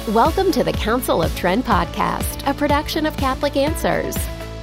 Welcome to the Council of Trent podcast, a production of Catholic Answers.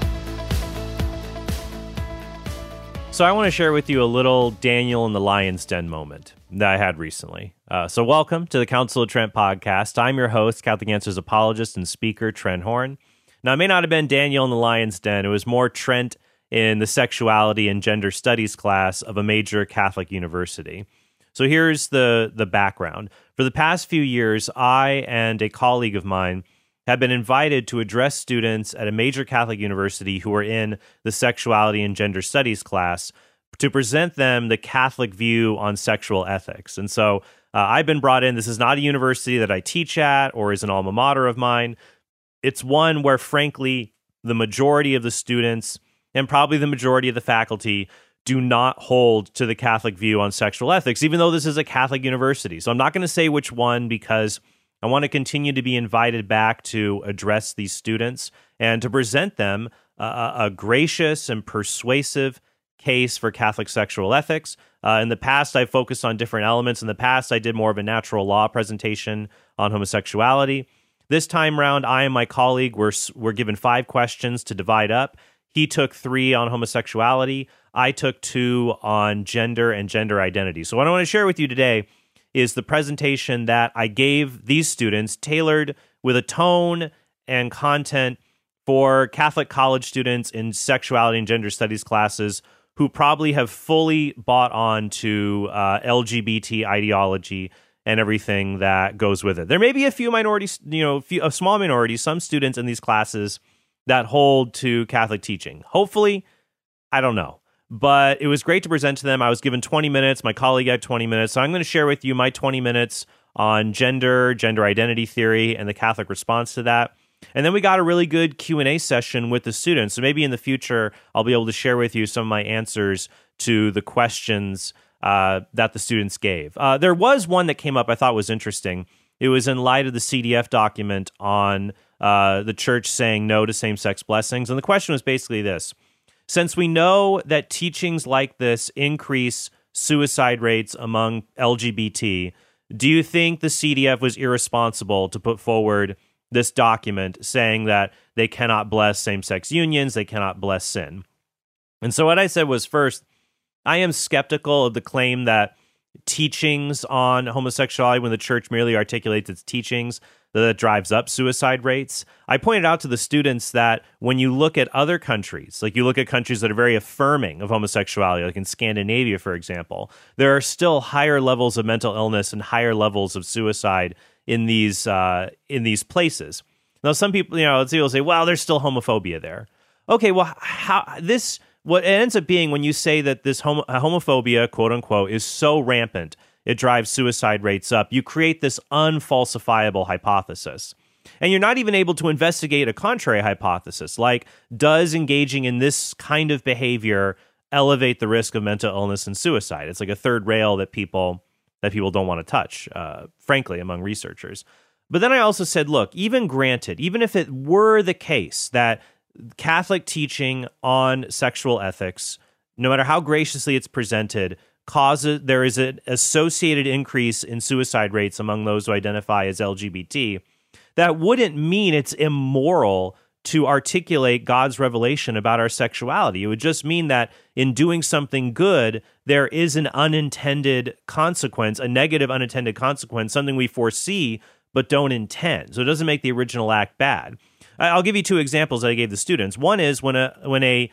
So I want to share with you a little Daniel in the Lion's Den moment that I had recently. So welcome to the Council of Trent podcast. I'm your host, Catholic Answers apologist and speaker, Trent Horn. Now, it may not have been Daniel in the Lion's Den. It was more Trent in the sexuality and gender studies class of a major Catholic university. So here's the background. For the past few years, I and a colleague of mine have been invited to address students at a major Catholic university who are in the sexuality and gender studies class to present them the Catholic view on sexual ethics. And so I've been brought in. This is not a university that I teach at or is an alma mater of mine. It's one where, frankly, the majority of the students and probably the majority of the faculty do not hold to the Catholic view on sexual ethics, even though this is a Catholic university. So I'm not going to say which one because I want to continue to be invited back to address these students and to present them a gracious and persuasive case for Catholic sexual ethics. In the past, I've focused on different elements. In the past, I did more of a natural law presentation on homosexuality. This time around, I and my colleague were given 5 questions to divide up. He took 3 on homosexuality. I took 2 on gender and gender identity. So what I want to share with you today is the presentation that I gave these students, tailored with a tone and content for Catholic college students in sexuality and gender studies classes who probably have fully bought on to LGBT ideology and everything that goes with it. There may be a few minorities, a small minority, some students in these classes that hold to Catholic teaching. Hopefully, I don't know. But it was great to present to them. I was given 20 minutes. My colleague had 20 minutes. So I'm going to share with you my 20 minutes on gender identity theory, and the Catholic response to that. And then we got a really good Q&A session with the students. So maybe in the future, I'll be able to share with you some of my answers to the questions that the students gave. There was one that came up I thought was interesting. It was in light of the CDF document on the church saying no to same-sex blessings. And the question was basically this. Since we know that teachings like this increase suicide rates among LGBT, do you think the CDF was irresponsible to put forward this document saying that they cannot bless same-sex unions, they cannot bless sin? And so what I said was, first, I am skeptical of the claim that teachings on homosexuality, when the church merely articulates its teachings, that drives up suicide rates. I pointed out to the students that when you look at other countries, like you look at countries that are very affirming of homosexuality, like in Scandinavia, for example, there are still higher levels of mental illness and higher levels of suicide in these places. Now, some people, will say, well, there's still homophobia there. Okay, well, what it ends up being when you say that this homophobia, quote unquote, is so rampant, it drives suicide rates up, you create this unfalsifiable hypothesis. And you're not even able to investigate a contrary hypothesis, like, does engaging in this kind of behavior elevate the risk of mental illness and suicide? It's like a third rail that people don't want to touch, frankly, among researchers. But then I also said, look, even if it were the case that Catholic teaching on sexual ethics, no matter how graciously it's presented, there is an associated increase in suicide rates among those who identify as LGBT, that wouldn't mean it's immoral to articulate God's revelation about our sexuality. It would just mean that in doing something good, there is an unintended consequence, a negative unintended consequence, something we foresee but don't intend. So it doesn't make the original act bad. I'll give you 2 examples that I gave the students. One is when a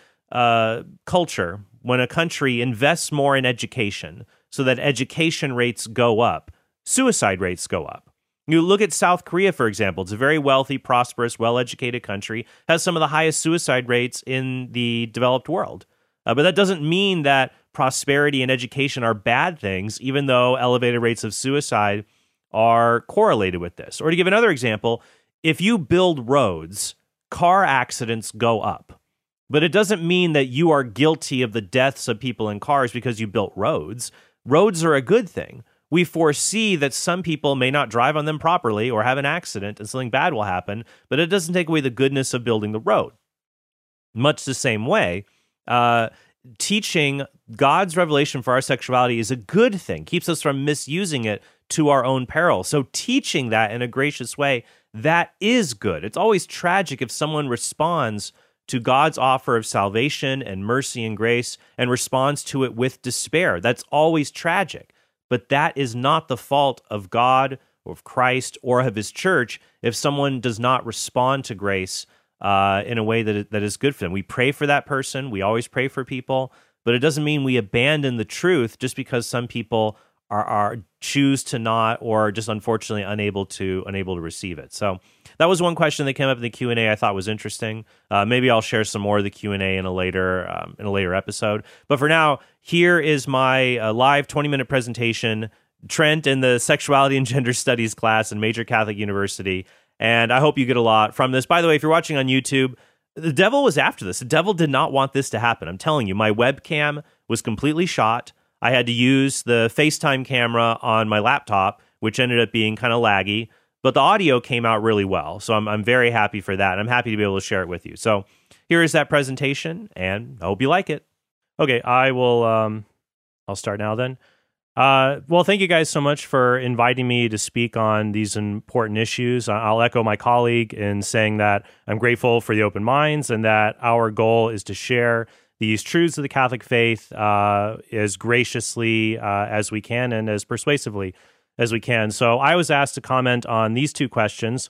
country invests more in education so that education rates go up, suicide rates go up. You look at South Korea, for example. It's a very wealthy, prosperous, well-educated country, has some of the highest suicide rates in the developed world. But that doesn't mean that prosperity and education are bad things, even though elevated rates of suicide are correlated with this. Or to give another example, if you build roads, car accidents go up. But it doesn't mean that you are guilty of the deaths of people in cars because you built roads. Roads are a good thing. We foresee that some people may not drive on them properly or have an accident and something bad will happen, but it doesn't take away the goodness of building the road. Much the same way, teaching God's revelation for our sexuality is a good thing, keeps us from misusing it to our own peril. So teaching that in a gracious way, that is good. It's always tragic if someone responds to God's offer of salvation and mercy and grace and responds to it with despair. That's always tragic. But that is not the fault of God or of Christ or of his church if someone does not respond to grace in a way that is good for them. We pray for that person. We always pray for people, but it doesn't mean we abandon the truth just because some people are choose to not, or just unfortunately unable to receive it. So that was one question that came up in the Q&A I thought was interesting. Maybe I'll share some more of the Q&A in a later episode. But for now, here is my live 20-minute presentation, Trent in the Sexuality and Gender Studies class in Major Catholic University. And I hope you get a lot from this. By the way, if you're watching on YouTube, the devil was after this. The devil did not want this to happen. I'm telling you, my webcam was completely shot. I had to use the FaceTime camera on my laptop, which ended up being kind of laggy, but the audio came out really well. So I'm very happy for that. I'm happy to be able to share it with you. So here is that presentation, and I hope you like it. Okay, I'll start now then. Well, thank you guys so much for inviting me to speak on these important issues. I'll echo my colleague in saying that I'm grateful for the open minds and that our goal is to share these truths of the Catholic faith as graciously as we can and as persuasively as we can. So I was asked to comment on these two questions.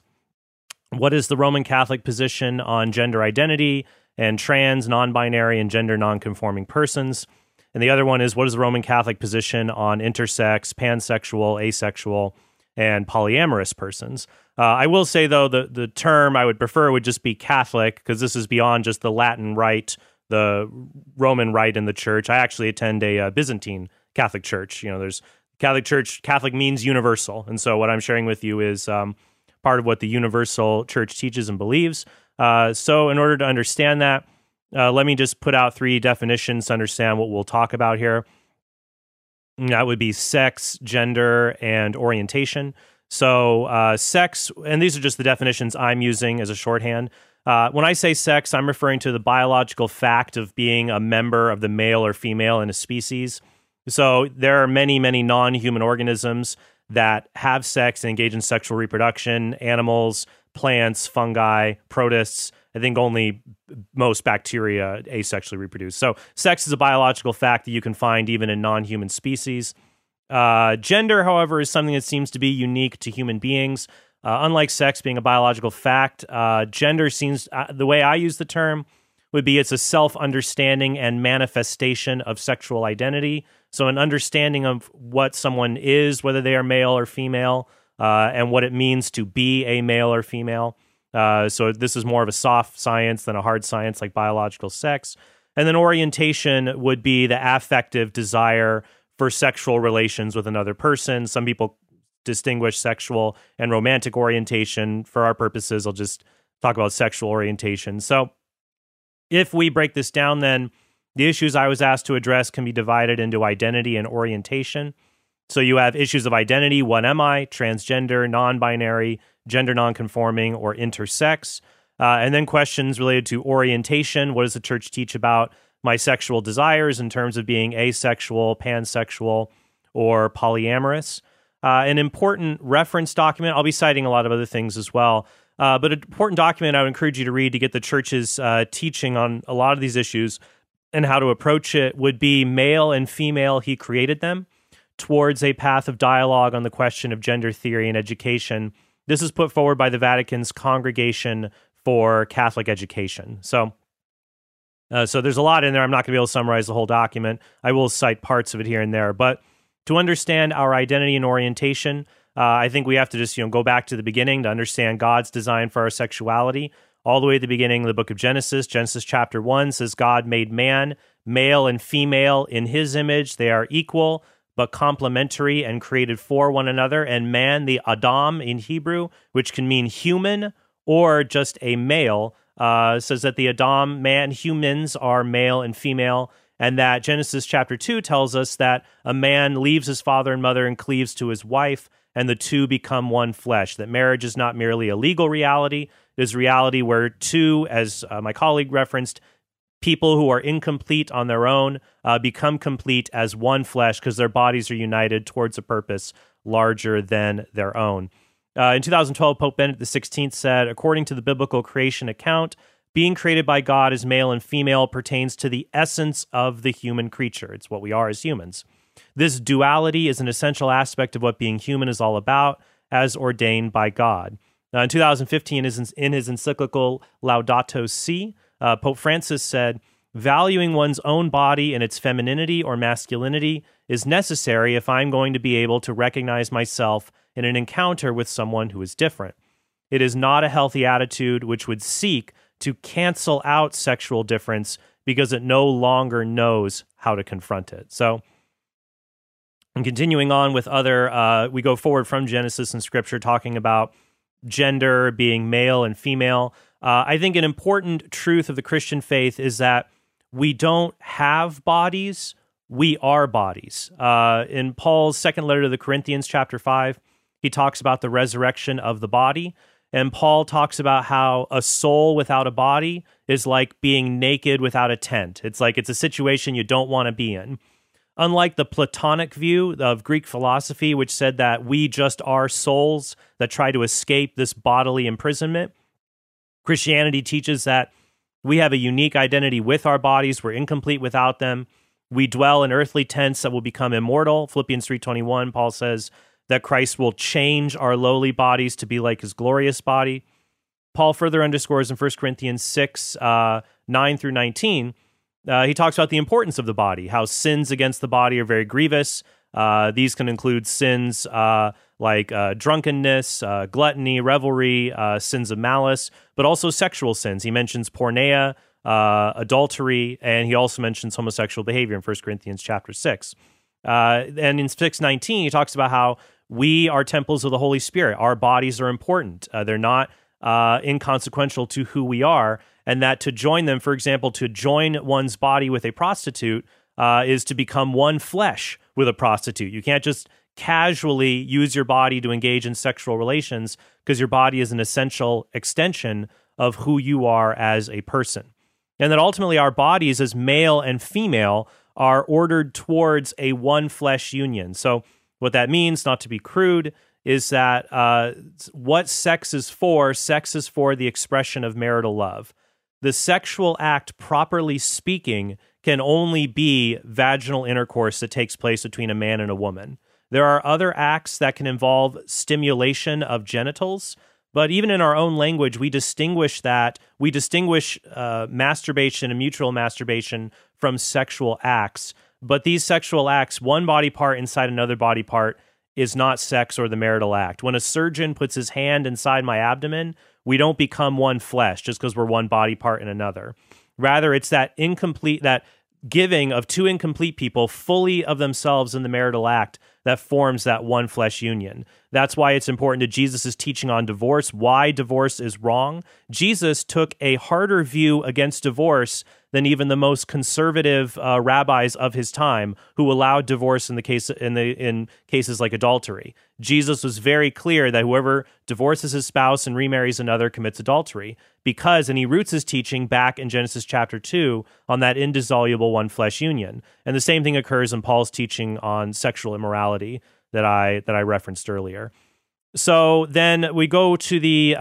What is the Roman Catholic position on gender identity and trans, non-binary, and gender non-conforming persons? And the other one is, what is the Roman Catholic position on intersex, pansexual, asexual, and polyamorous persons? I will say, though, the term I would prefer would just be Catholic, because this is beyond just the Latin Rite, the Roman Rite in the Church. I actually attend a Byzantine Catholic Church. You know, there's Catholic Church. Catholic means universal, and so what I'm sharing with you is part of what the universal Church teaches and believes. So, in order to understand that, let me just put out 3 definitions to understand what we'll talk about here. That would be sex, gender, and orientation. So sex, and these are just the definitions I'm using as a shorthand. When I say sex, I'm referring to the biological fact of being a member of the male or female in a species. So there are many, many non-human organisms that have sex and engage in sexual reproduction: animals, plants, fungi, protists. I think only most bacteria asexually reproduce. So sex is a biological fact that you can find even in non-human species. Gender, however, is something that seems to be unique to human beings. Unlike sex being a biological fact, gender seems, the way I use the term, would be it's a self-understanding and manifestation of sexual identity. So an understanding of what someone is, whether they are male or female, and what it means to be a male or female. So this is more of a soft science than a hard science like biological sex. And then orientation would be the affective desire for sexual relations with another person. Some people distinguish sexual and romantic orientation. For our purposes, I'll just talk about sexual orientation. So if we break this down, then the issues I was asked to address can be divided into identity and orientation. So you have issues of identity: what am I? Transgender, non-binary, gender non-conforming, or intersex. And then questions related to orientation. What does the Church teach about my sexual desires in terms of being asexual, pansexual, or polyamorous? An important reference document, I'll be citing a lot of other things as well, but an important document I would encourage you to read to get the Church's teaching on a lot of these issues and how to approach it would be Male and Female, He Created Them: Towards a Path of Dialogue on the Question of Gender Theory and Education. This is put forward by the Vatican's Congregation for Catholic Education. So there's a lot in there. I'm not going to be able to summarize the whole document. I will cite parts of it here and there. But to understand our identity and orientation, I think we have to just go back to the beginning to understand God's design for our sexuality. All the way at the beginning of the book of Genesis, Genesis chapter 1 says, God made man, male and female, in his image. They are equal but complementary and created for one another. And man, the Adam in Hebrew, which can mean human or just a male, says that the Adam, man, humans are male and female, and that Genesis chapter 2 tells us that a man leaves his father and mother and cleaves to his wife, and the two become one flesh, that marriage is not merely a legal reality, it is a reality where two, as my colleague referenced, people who are incomplete on their own become complete as one flesh because their bodies are united towards a purpose larger than their own. In 2012, Pope Benedict XVI said, according to the biblical creation account, being created by God as male and female pertains to the essence of the human creature. It's what we are as humans. This duality is an essential aspect of what being human is all about, as ordained by God. In 2015, in his encyclical Laudato Si, Pope Francis said, valuing one's own body and its femininity or masculinity is necessary if I'm going to be able to recognize myself in an encounter with someone who is different. It is not a healthy attitude which would seek to cancel out sexual difference because it no longer knows how to confront it. So, and continuing on with other, we go forward from Genesis and Scripture talking about gender being male and female. I think an important truth of the Christian faith is that we don't have bodies, we are bodies. In Paul's second letter to the Corinthians, chapter 5, he talks about the resurrection of the body. And Paul talks about how a soul without a body is like being naked without a tent. It's like it's a situation you don't want to be in. Unlike the Platonic view of Greek philosophy, which said that we just are souls that try to escape this bodily imprisonment, Christianity teaches that we have a unique identity with our bodies. We're incomplete without them. We dwell in earthly tents that will become immortal. Philippians 3:21, Paul says that Christ will change our lowly bodies to be like his glorious body. Paul further underscores in 1 Corinthians 6, 9 through 19, he talks about the importance of the body, how sins against the body are very grievous. These can include sins like drunkenness, gluttony, revelry, sins of malice, but also sexual sins. He mentions porneia, adultery, and he also mentions homosexual behavior in 1 Corinthians chapter 6. And in 6:19, he talks about how we are temples of the Holy Spirit. Our bodies are important. They're not inconsequential to who we are, and that to join them, for example, to join one's body with a prostitute is to become one flesh with a prostitute. You can't just casually use your body to engage in sexual relations because your body is an essential extension of who you are as a person. And that ultimately our bodies as male and female are ordered towards a one flesh union. So what that means, not to be crude, is that what sex is for the expression of marital love. The sexual act, properly speaking, can only be vaginal intercourse that takes place between a man and a woman. There are other acts that can involve stimulation of genitals, but even in our own language, we distinguish masturbation and mutual masturbation from sexual acts. But these sexual acts, one body part inside another body part, is not sex or the marital act. When a surgeon puts his hand inside my abdomen, we don't become one flesh just because we're one body part in another. Rather, it's that giving of two incomplete people fully of themselves in the marital act that forms that one flesh union. That's why it's important to Jesus' teaching on divorce, why divorce is wrong. Jesus took a harder view against divorce than even the most conservative rabbis of his time, who allowed divorce in cases like adultery. Jesus was very clear that whoever divorces his spouse and remarries another commits adultery, and he roots his teaching back in Genesis chapter 2 on that indissoluble one flesh union. And the same thing occurs in Paul's teaching on sexual immorality that I referenced earlier. So then we go to the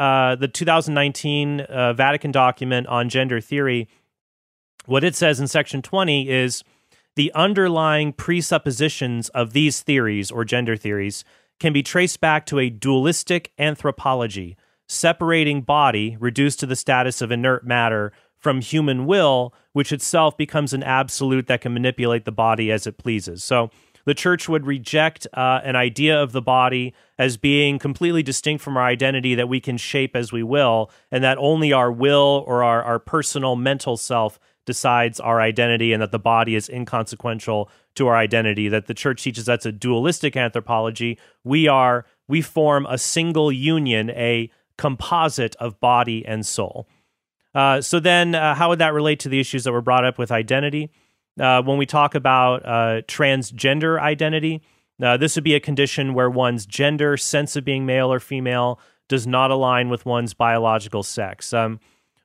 2019 Vatican document on gender theory. What it says in section 20 is the underlying presuppositions of these theories or gender theories can be traced back to a dualistic anthropology, separating body, reduced to the status of inert matter, from human will, which itself becomes an absolute that can manipulate the body as it pleases. So the church would reject an idea of the body as being completely distinct from our identity that we can shape as we will, and that only our will or our personal mental self decides our identity, and that the body is inconsequential to our identity. That the church teaches that's a dualistic anthropology. We form a single union, a composite of body and soul. So then how would that relate to the issues that were brought up with identity? When we talk about transgender identity, this would be a condition where one's gender, sense of being male or female, does not align with one's biological sex.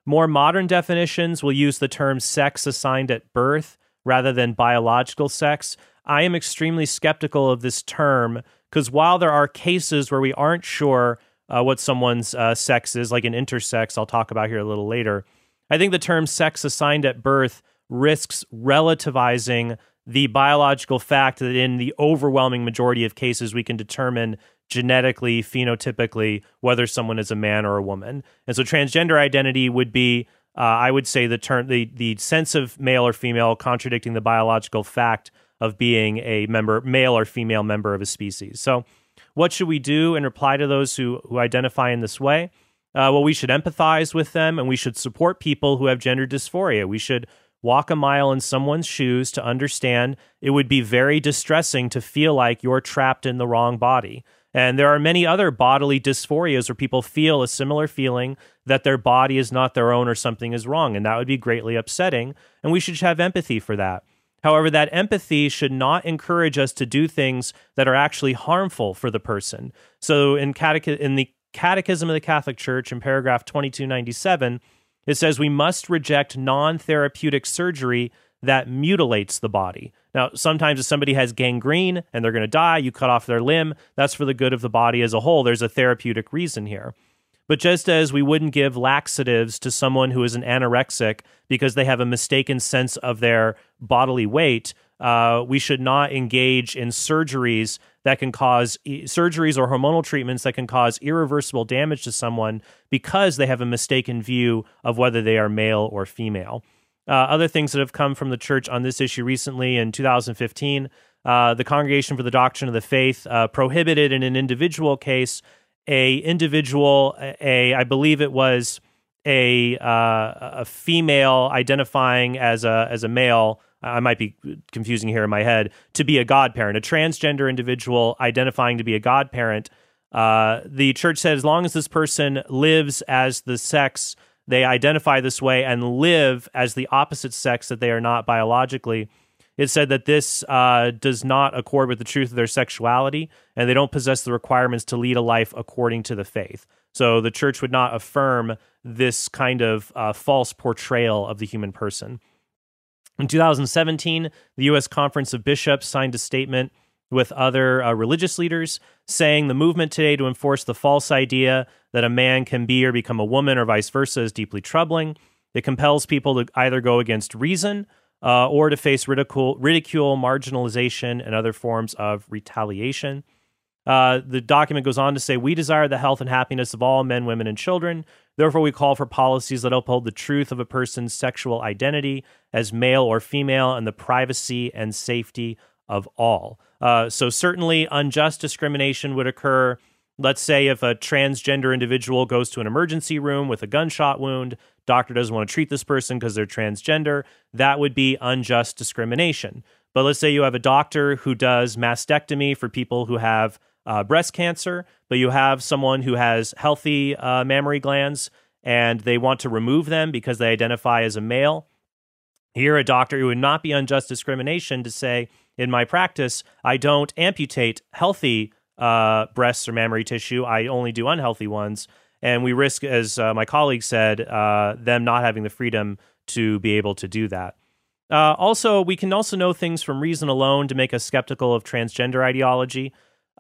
More modern definitions will use the term sex assigned at birth rather than biological sex. I am extremely skeptical of this term because while there are cases where we aren't sure what someone's sex is, like an intersex I'll talk about here a little later, I think the term sex assigned at birth risks relativizing the biological fact that in the overwhelming majority of cases we can determine genetically, phenotypically, whether someone is a man or a woman. And so transgender identity would be, I would say, the sense of male or female contradicting the biological fact of being a male or female member of a species. So what should we do in reply to those who identify in this way? Well, we should empathize with them, and we should support people who have gender dysphoria. We should walk a mile in someone's shoes to understand it would be very distressing to feel like you're trapped in the wrong body. And there are many other bodily dysphorias where people feel a similar feeling that their body is not their own or something is wrong, and that would be greatly upsetting, and we should have empathy for that. However, that empathy should not encourage us to do things that are actually harmful for the person. So in the Catechism of the Catholic Church, in paragraph 2297, it says we must reject non-therapeutic surgery that mutilates the body. Now, sometimes if somebody has gangrene and they're going to die, you cut off their limb, that's for the good of the body as a whole. There's a therapeutic reason here. But just as we wouldn't give laxatives to someone who is an anorexic because they have a mistaken sense of their bodily weight, we should not engage in surgeries that can cause surgeries or hormonal treatments that can cause irreversible damage to someone because they have a mistaken view of whether they are male or female. Other things that have come from the church on this issue recently, in 2015, the Congregation for the Doctrine of the Faith prohibited in an individual case I believe it was a female identifying as a male. I might be confusing here in my head, to be a godparent, a transgender individual identifying to be a godparent. The church said as long as this person lives as the sex they identify this way and live as the opposite sex that they are not biologically, it said that this does not accord with the truth of their sexuality, and they don't possess the requirements to lead a life according to the faith. So the church would not affirm this kind of false portrayal of the human person. In 2017, the U.S. Conference of Bishops signed a statement with other religious leaders saying the movement today to enforce the false idea that a man can be or become a woman or vice versa is deeply troubling. It compels people to either go against reason or to face ridicule, marginalization, and other forms of retaliation. The document goes on to say, we desire the health and happiness of all men, women, and children. Therefore, we call for policies that uphold the truth of a person's sexual identity as male or female and the privacy and safety of all. So certainly unjust discrimination would occur. Let's say if a transgender individual goes to an emergency room with a gunshot wound, doctor doesn't want to treat this person because they're transgender, that would be unjust discrimination. But let's say you have a doctor who does mastectomy for people who have breast cancer, but you have someone who has healthy mammary glands and they want to remove them because they identify as a male. Here, a doctor, it would not be unjust discrimination to say, in my practice, I don't amputate healthy breasts or mammary tissue. I only do unhealthy ones. And we risk, as my colleague said, them not having the freedom to be able to do that. Also, we can also know things from reason alone to make us skeptical of transgender ideology.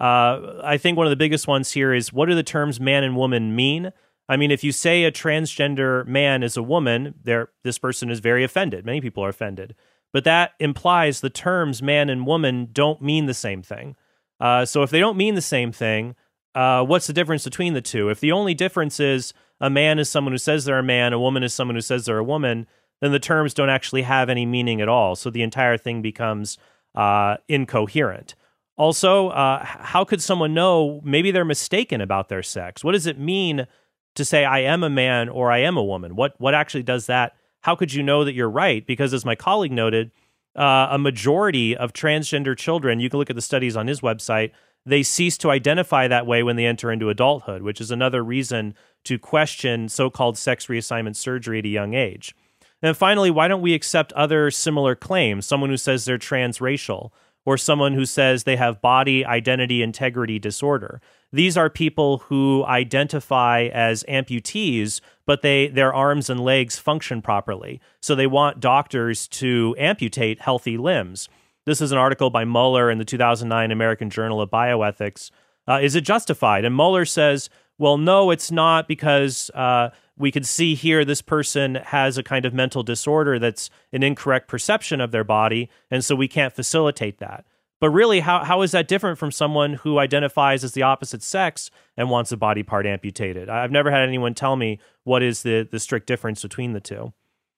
I think one of the biggest ones here is, what do the terms man and woman mean? I mean, if you say a transgender man is a woman, this person is very offended. Many people are offended. But that implies the terms man and woman don't mean the same thing. So if they don't mean the same thing, what's the difference between the two? If the only difference is a man is someone who says they're a man, a woman is someone who says they're a woman, then the terms don't actually have any meaning at all. So the entire thing becomes incoherent. Also, how could someone know maybe they're mistaken about their sex? What does it mean to say I am a man or I am a woman? What actually does that? How could you know that you're right? Because as my colleague noted, a majority of transgender children, you can look at the studies on his website, they cease to identify that way when they enter into adulthood, which is another reason to question so-called sex reassignment surgery at a young age. And finally, why don't we accept other similar claims? Someone who says they're transracial, or someone who says they have body identity integrity disorder. These are people who identify as amputees, but their arms and legs function properly. So they want doctors to amputate healthy limbs. This is an article by Mueller in the 2009 American Journal of Bioethics. Is it justified? And Mueller says, well, no, it's not, because we could see here this person has a kind of mental disorder that's an incorrect perception of their body, and so we can't facilitate that. But really, how is that different from someone who identifies as the opposite sex and wants a body part amputated? I've never had anyone tell me what is the strict difference between the two.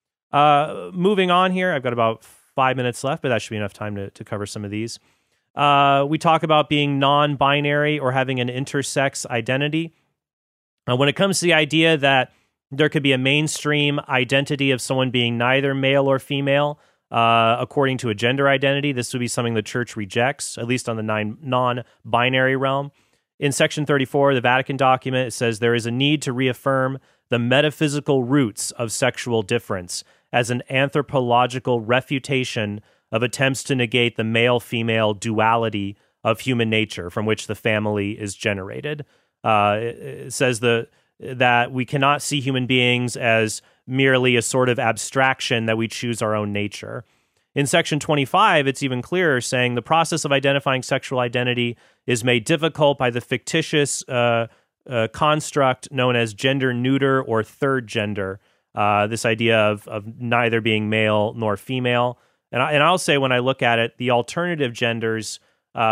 Moving on here, I've got about 5 minutes left, but that should be enough time to cover some of these. We talk about being non-binary or having an intersex identity. When it comes to the idea that there could be a mainstream identity of someone being neither male or female, according to a gender identity, this would be something the church rejects, at least on the non-binary realm. In Section 34 of the Vatican document, it says there is a need to reaffirm the metaphysical roots of sexual difference as an anthropological refutation of attempts to negate the male-female duality of human nature from which the family is generated. It says that we cannot see human beings as merely a sort of abstraction that we choose our own nature. In Section 25, it's even clearer, saying the process of identifying sexual identity is made difficult by the fictitious construct known as gender neuter or third gender, this idea of neither being male nor female. And I'll say, when I look at it, the alternative genders,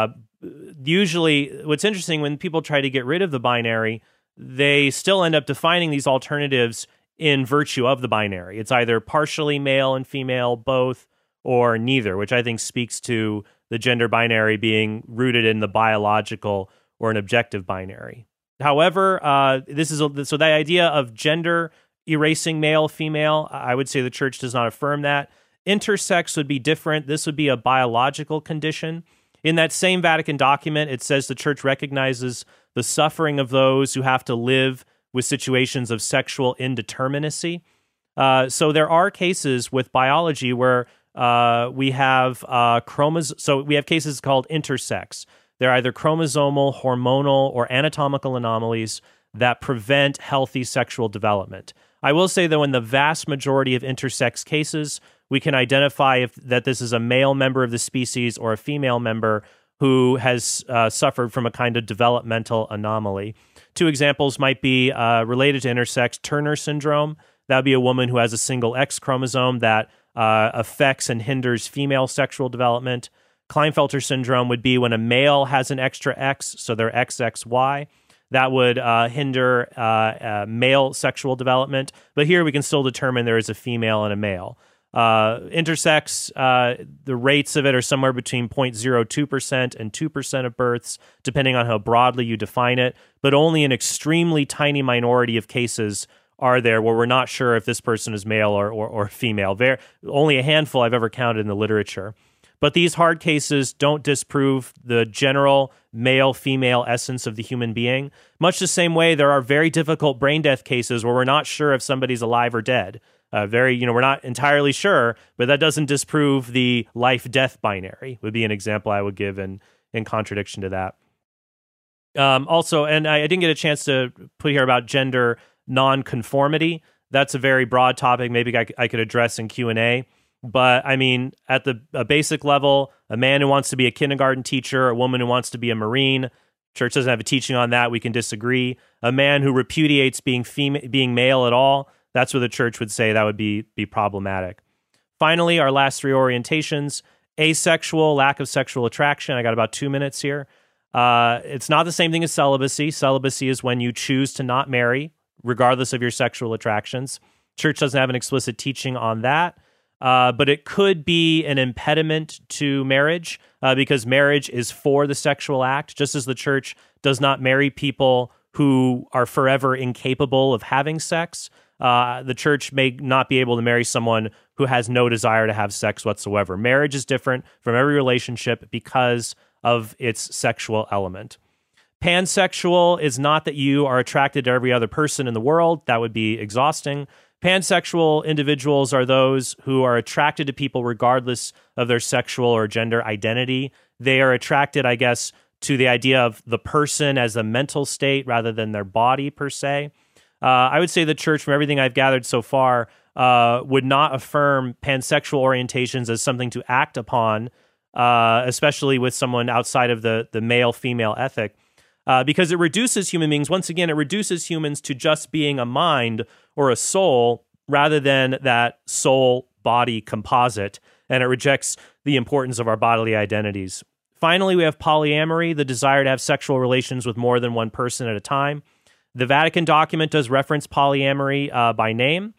usually what's interesting, when people try to get rid of the binary, they still end up defining these alternatives in virtue of the binary. It's either partially male and female, both, or neither, which I think speaks to the gender binary being rooted in the biological or an objective binary. However, so the idea of gender erasing male, female, I would say the church does not affirm that. Intersex would be different. This would be a biological condition. In that same Vatican document, it says the church recognizes the suffering of those who have to live with situations of sexual indeterminacy. So there are cases with biology where we have so we have cases called intersex. They're either chromosomal, hormonal, or anatomical anomalies that prevent healthy sexual development. I will say, though, in the vast majority of intersex cases, we can identify that this is a male member of the species or a female member who has suffered from a kind of developmental anomaly. Two examples might be related to intersex: Turner syndrome. That would be a woman who has a single X chromosome that affects and hinders female sexual development. Klinefelter syndrome would be when a male has an extra X, so they're XXY. That would hinder male sexual development. But here we can still determine there is a female and a male. Intersex, the rates of it are somewhere between 0.02% and 2% of births, depending on how broadly you define it. But only an extremely tiny minority of cases are there where we're not sure if this person is male or female. Only a handful I've ever counted in the literature. But these hard cases don't disprove the general male-female essence of the human being. Much the same way, there are very difficult brain death cases where we're not sure if somebody's alive or dead. We're not entirely sure, but that doesn't disprove the life-death binary, would be an example I would give in contradiction to that. Also, and I didn't get a chance to put here about gender nonconformity. That's a very broad topic. Maybe I could address in Q&A. But I mean, at a basic level, a man who wants to be a kindergarten teacher, a woman who wants to be a Marine, church doesn't have a teaching on that. We can disagree. A man who repudiates being male at all, that's what the church would say that would be problematic. Finally, our last three orientations: asexual, lack of sexual attraction. I got about 2 minutes here. It's not the same thing as celibacy. Celibacy is when you choose to not marry, regardless of your sexual attractions. Church doesn't have an explicit teaching on that. But it could be an impediment to marriage because marriage is for the sexual act, just as the church does not marry people who are forever incapable of having sex. The church may not be able to marry someone who has no desire to have sex whatsoever. Marriage is different from every relationship because of its sexual element. Pansexual is not that you are attracted to every other person in the world. That would be exhausting. Pansexual individuals are those who are attracted to people regardless of their sexual or gender identity. They are attracted, I guess, to the idea of the person as a mental state rather than their body per se. I would say the church, from everything I've gathered so far, would not affirm pansexual orientations as something to act upon, especially with someone outside of the male-female ethic, because it reduces human beings. Once again, it reduces humans to just being a mind or a soul rather than that soul-body composite, and it rejects the importance of our bodily identities. Finally, we have polyamory, the desire to have sexual relations with more than one person at a time. The Vatican document does reference polyamory by name,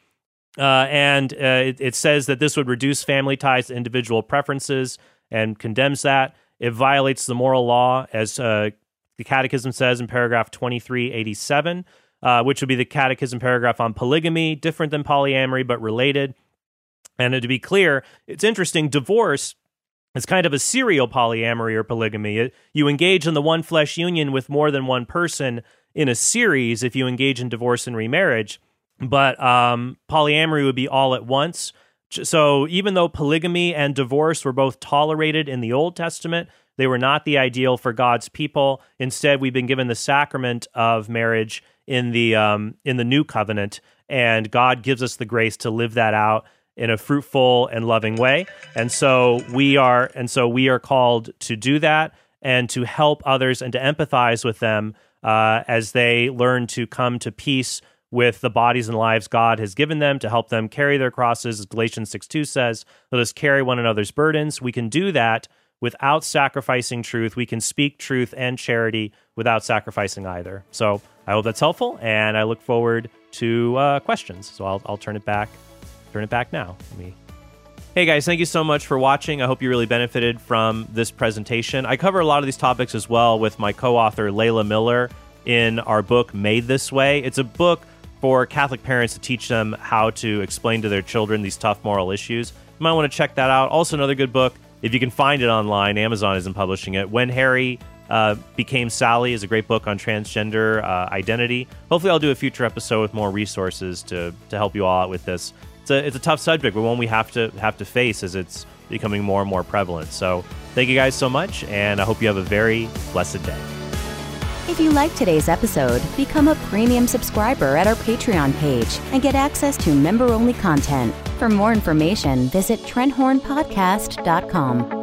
and it says that this would reduce family ties to individual preferences and condemns that. It violates the moral law, as the Catechism says in paragraph 2387, which would be the Catechism paragraph on polygamy, different than polyamory, but related. And to be clear, it's interesting, divorce is kind of a serial polyamory or polygamy. You engage in the one flesh union with more than one person in a series if you engage in divorce and remarriage, but polyamory would be all at once. So even though polygamy and divorce were both tolerated in the Old Testament, they were not the ideal for God's people. Instead, we've been given the sacrament of marriage in the New Covenant, and God gives us the grace to live that out in a fruitful and loving way. And so we are called to do that and to help others and to empathize with them as they learn to come to peace with the bodies and lives God has given them, to help them carry their crosses. As Galatians 6:2 says, let us carry one another's burdens. We can do that without sacrificing truth. We can speak truth and charity without sacrificing either. So I hope that's helpful, and I look forward to questions. So I'll turn it back now. Hey guys, thank you so much for watching. I hope you really benefited from this presentation. I cover a lot of these topics as well with my co-author Layla Miller in our book Made This Way. It's a book for Catholic parents to teach them how to explain to their children these tough moral issues. You might want to check that out. Also, another good book, if you can find it online, Amazon isn't publishing it, When Harry Became Sally, is a great book on transgender identity. Hopefully I'll do a future episode with more resources to help you all out with this. It's a tough subject, but one we have to face as it's becoming more and more prevalent. So thank you guys so much, and I hope you have a very blessed day. If you liked today's episode, become a premium subscriber at our Patreon page and get access to member-only content. For more information, visit TrentHornPodcast.com.